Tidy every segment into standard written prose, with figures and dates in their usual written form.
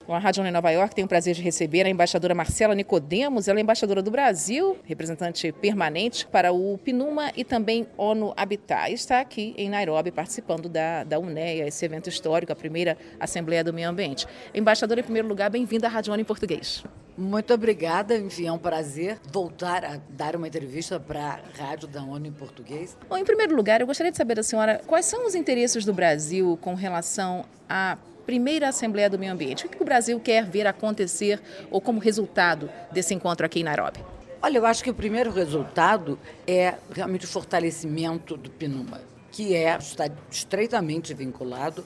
Com a Rádio ONU em Nova York, tenho o prazer de receber a embaixadora Marcela Nicodemos. Ela é embaixadora do Brasil, representante permanente para o PNUMA e também ONU Habitat. Está aqui em Nairobi participando da UNEA, esse evento histórico, a primeira Assembleia do Meio Ambiente. Embaixadora, em primeiro lugar, bem-vinda à Rádio ONU em português. Muito obrigada, enfim, é um prazer voltar a dar uma entrevista para a Rádio da ONU em português. Bom, em primeiro lugar, eu gostaria de saber da senhora quais são os interesses do Brasil com relação à primeira Assembleia do Meio Ambiente. O que o Brasil quer ver acontecer ou como resultado desse encontro aqui em Nairobi? Olha, eu acho que o primeiro resultado é realmente o fortalecimento do PNUMA, que está estreitamente vinculado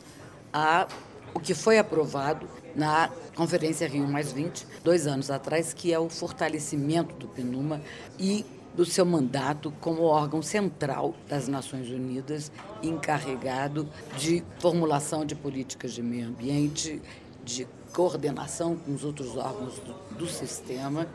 ao que foi aprovado na Conferência Rio+20, 2 anos atrás, que é o fortalecimento do PNUMA e do seu mandato como órgão central das Nações Unidas, encarregado de formulação de políticas de meio ambiente, de coordenação com os outros órgãos do sistema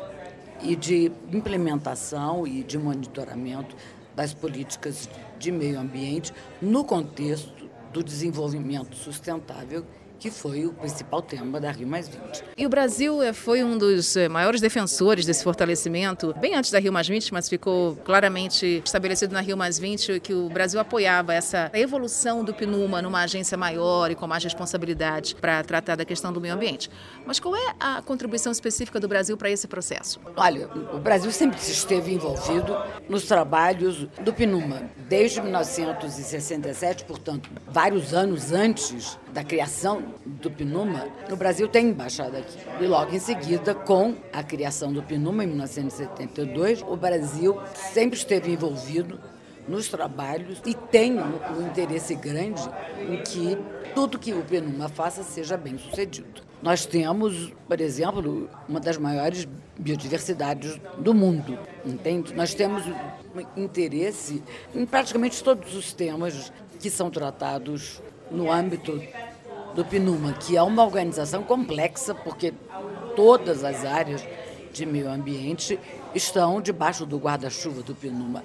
e de implementação e de monitoramento das políticas de meio ambiente no contexto do desenvolvimento sustentável, que foi o principal tema da Rio+20. E o Brasil foi um dos maiores defensores desse fortalecimento, bem antes da Rio+20, mas ficou claramente estabelecido na Rio+20 que o Brasil apoiava essa evolução do PNUMA numa agência maior e com mais responsabilidade para tratar da questão do meio ambiente. Mas qual é a contribuição específica do Brasil para esse processo? Olha, o Brasil sempre esteve envolvido nos trabalhos do PNUMA, desde 1967, portanto, vários anos antes da criação do PNUMA. O Brasil tem embaixada aqui. E logo em seguida, com a criação do PNUMA, em 1972, o Brasil sempre esteve envolvido nos trabalhos e tem um interesse grande em que tudo que o PNUMA faça seja bem sucedido. Nós temos, por exemplo, uma das maiores biodiversidades do mundo, entende? Nós temos interesse em praticamente todos os temas que são tratados no âmbito do PNUMA, que é uma organização complexa, porque todas as áreas de meio ambiente estão debaixo do guarda-chuva do PNUMA.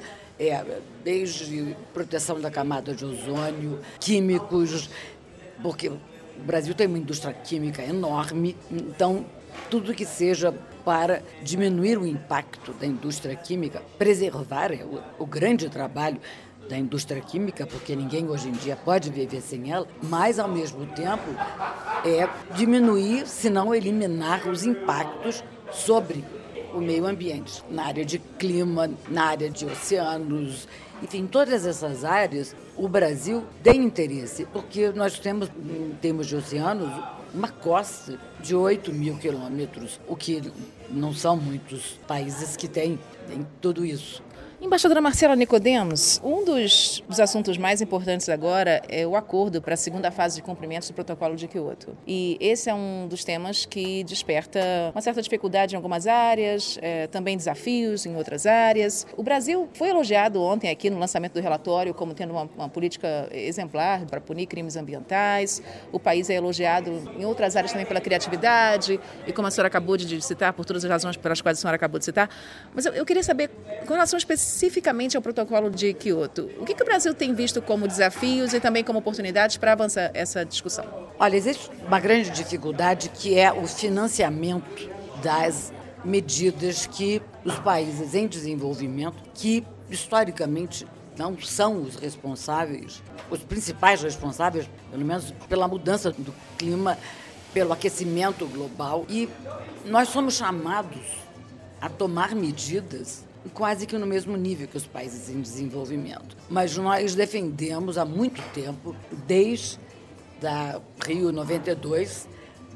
Desde proteção da camada de ozônio, químicos, porque o Brasil tem uma indústria química enorme, então tudo que seja para diminuir o impacto da indústria química, preservar o grande trabalho da indústria química, porque ninguém hoje em dia pode viver sem ela, mas, ao mesmo tempo, diminuir, se não eliminar, os impactos sobre o meio ambiente, na área de clima, na área de oceanos, enfim, todas essas áreas, o Brasil tem interesse, porque nós temos, em termos de oceanos, uma costa de 8.000 quilômetros, o que não são muitos países que têm tudo isso. Embaixadora Marcela Nicodemos, um dos assuntos mais importantes agora é o acordo para a segunda fase de cumprimentos do Protocolo de Kyoto. E esse é um dos temas que desperta uma certa dificuldade em algumas áreas, também desafios em outras áreas. O Brasil foi elogiado ontem aqui no lançamento do relatório como tendo uma política exemplar para punir crimes ambientais. O país é elogiado em outras áreas também pela criatividade e, como a senhora acabou de citar, por todas as razões pelas quais a senhora acabou de citar. Mas eu queria saber, com relação especificamente ao protocolo de Kyoto, o que o Brasil tem visto como desafios e também como oportunidades para avançar essa discussão? Olha, existe uma grande dificuldade que é o financiamento das medidas que os países em desenvolvimento, que historicamente não são os responsáveis, os principais responsáveis, pelo menos pela mudança do clima, pelo aquecimento global, e nós somos chamados a tomar medidas quase que no mesmo nível que os países em desenvolvimento. Mas nós defendemos há muito tempo, desde a Rio 92,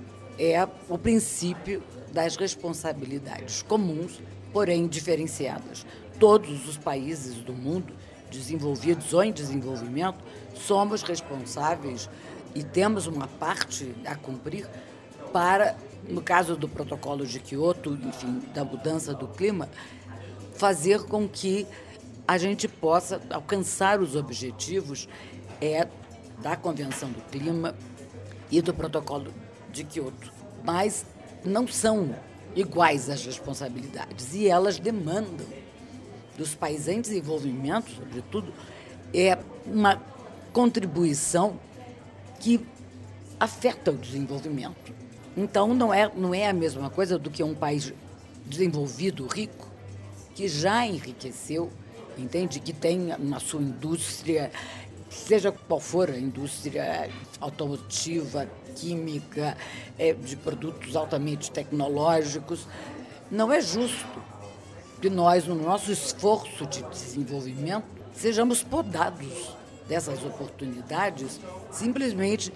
o princípio das responsabilidades comuns, porém diferenciadas. Todos os países do mundo, desenvolvidos ou em desenvolvimento, somos responsáveis e temos uma parte a cumprir para, no caso do protocolo de Kyoto, enfim, da mudança do clima, fazer com que a gente possa alcançar os objetivos da Convenção do Clima e do Protocolo de Kyoto. Mas não são iguais as responsabilidades e elas demandam dos países em desenvolvimento, sobretudo, uma contribuição que afeta o desenvolvimento. Então, não é a mesma coisa do que um país desenvolvido, rico, que já enriqueceu, entende? Que tem na sua indústria, seja qual for a indústria automotiva, química, de produtos altamente tecnológicos. Não é justo que nós, no nosso esforço de desenvolvimento, sejamos podados dessas oportunidades simplesmente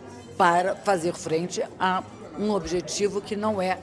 para fazer frente a um objetivo que não é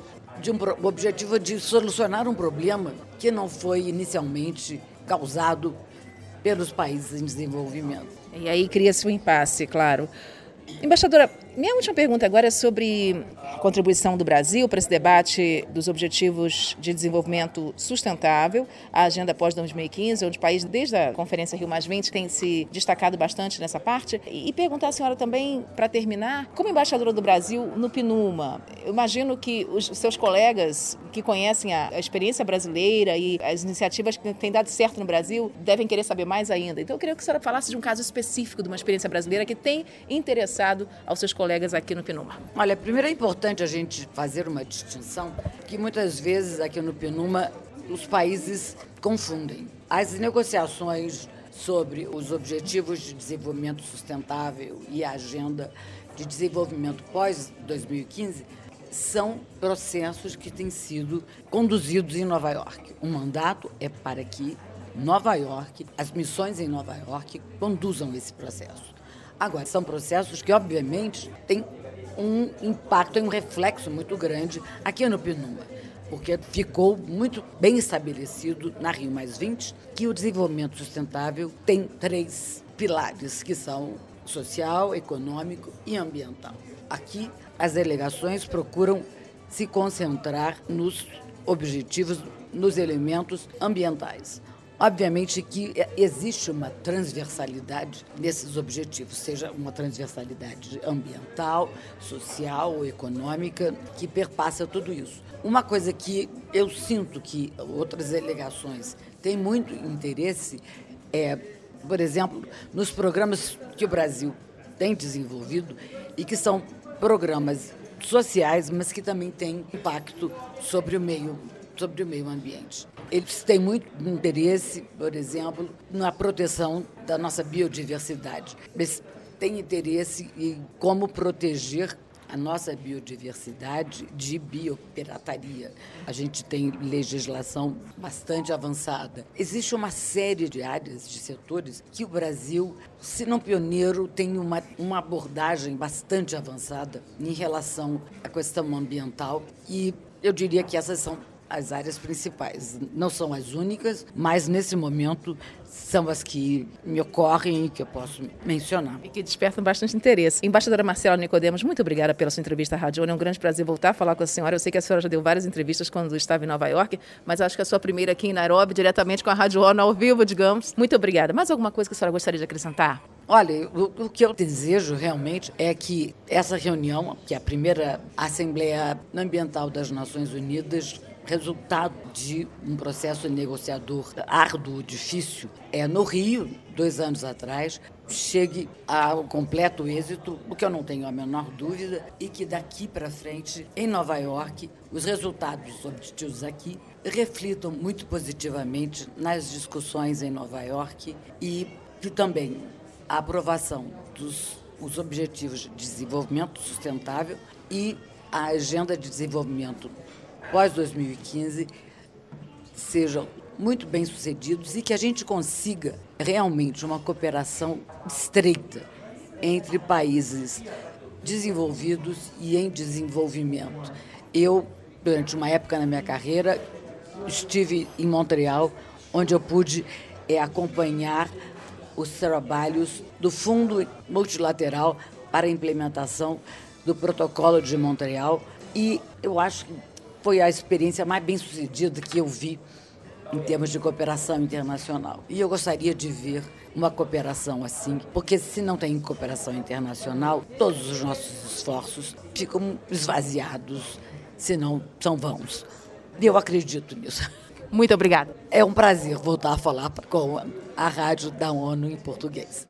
o objetivo de solucionar um problema que não foi inicialmente causado pelos países em desenvolvimento. E aí cria-se um impasse, claro. Embaixadora, minha última pergunta agora é sobre a contribuição do Brasil para esse debate dos Objetivos de Desenvolvimento Sustentável, a Agenda pós-2015, onde o país, desde a Conferência Rio+20, tem se destacado bastante nessa parte. E perguntar à senhora também, para terminar, como embaixadora do Brasil no PNUMA, eu imagino que os seus colegas que conhecem a experiência brasileira e as iniciativas que têm dado certo no Brasil devem querer saber mais ainda. Então eu queria que a senhora falasse de um caso específico de uma experiência brasileira que tem interessado aos seus colegas aqui no PNUMA. Olha, primeiro é importante a gente fazer uma distinção, que muitas vezes aqui no PNUMA os países confundem. As negociações sobre os Objetivos de Desenvolvimento Sustentável e a Agenda de Desenvolvimento pós-2015 são processos que têm sido conduzidos em Nova York. O mandato é para que Nova York, as missões em Nova York, conduzam esse processo. Agora, são processos que, obviamente, têm um impacto, um reflexo muito grande aqui no PNUMA, porque ficou muito bem estabelecido na Rio+20 que o desenvolvimento sustentável tem 3 pilares, que são social, econômico e ambiental. Aqui, as delegações procuram se concentrar nos objetivos, nos elementos ambientais. Obviamente que existe uma transversalidade nesses objetivos, seja uma transversalidade ambiental, social, econômica, que perpassa tudo isso. Uma coisa que eu sinto que outras delegações têm muito interesse é, por exemplo, nos programas que o Brasil tem desenvolvido e que são programas sociais, mas que também têm impacto sobre o meio ambiente. Eles têm muito interesse, por exemplo, na proteção da nossa biodiversidade. Eles têm interesse em como proteger a nossa biodiversidade de biopirataria. A gente tem legislação bastante avançada. Existe uma série de áreas, de setores, que o Brasil, se não pioneiro, tem uma abordagem bastante avançada em relação à questão ambiental. E eu diria que essas são as áreas principais. Não são as únicas, mas nesse momento são as que me ocorrem e que eu posso mencionar. E que despertam bastante interesse. Embaixadora Marcela Nicodemos, muito obrigada pela sua entrevista à Rádio ONU. É um grande prazer voltar a falar com a senhora. Eu sei que a senhora já deu várias entrevistas quando estava em Nova York, mas acho que a sua primeira aqui em Nairobi, diretamente com a Rádio ONU, ao vivo, digamos. Muito obrigada. Mais alguma coisa que a senhora gostaria de acrescentar? Olha, o que eu desejo realmente é que essa reunião, que é a primeira Assembleia Ambiental das Nações Unidas, resultado de um processo negociador árduo, difícil, no Rio, 2 anos atrás, chegue ao completo êxito, o que eu não tenho a menor dúvida, e que daqui para frente, em Nova York, os resultados obtidos aqui reflitam muito positivamente nas discussões em Nova York e que também a aprovação dos Objetivos de Desenvolvimento Sustentável e a Agenda de Desenvolvimento pós-2015 sejam muito bem-sucedidos e que a gente consiga realmente uma cooperação estreita entre países desenvolvidos e em desenvolvimento. Eu, durante uma época na minha carreira, estive em Montreal, onde eu pude acompanhar os trabalhos do Fundo Multilateral para a Implementação do Protocolo de Montreal e eu acho que foi a experiência mais bem-sucedida que eu vi em termos de cooperação internacional. E eu gostaria de ver uma cooperação assim, porque se não tem cooperação internacional, todos os nossos esforços ficam esvaziados, se não são vãos. E eu acredito nisso. Muito obrigada. É um prazer voltar a falar com a Rádio da ONU em português.